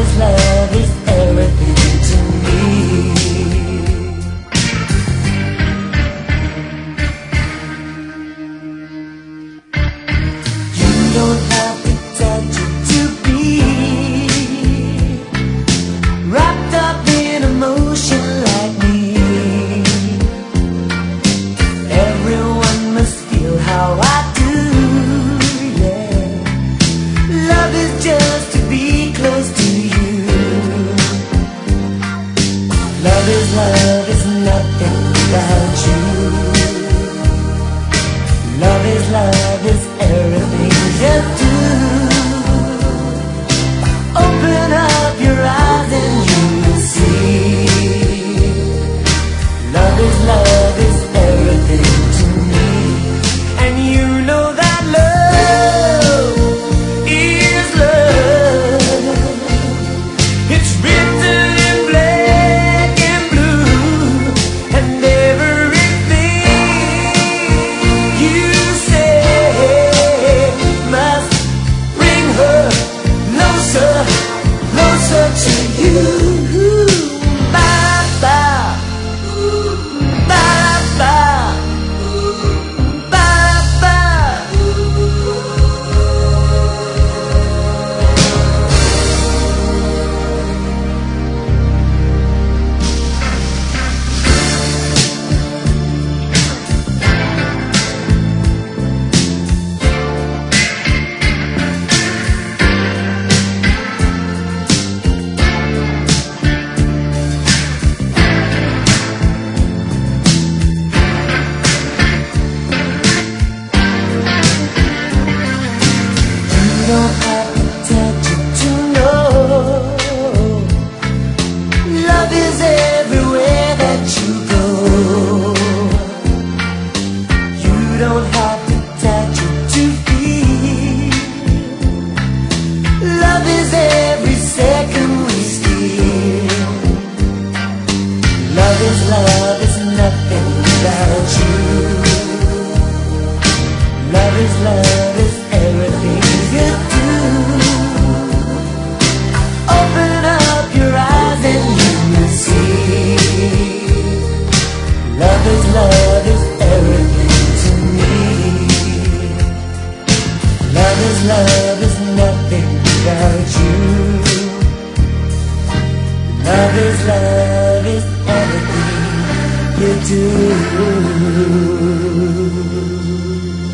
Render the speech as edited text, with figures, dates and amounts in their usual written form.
love is everything to me. You don't have to touch it to be wrapped up in emotion like me. Everyone must feel how I do, yeah. Love is just to be close to you. Love is nothing without you. Love is everything you do. Open up your eyes and you will see. Love is everything to me. And you know that love is love. It's written in black and blue, and everything you say must bring her closer, closer to you. Bye bye, bye bye, bye bye. You don't have to touch it to know. Love is everywhere that you go. You don't have to touch it to feel. Love is every second we steal. Love is nothing without you. Love is everything you do. Open up your eyes and you will see. Love is everything to me. Love is nothing without you. Love is everything you do.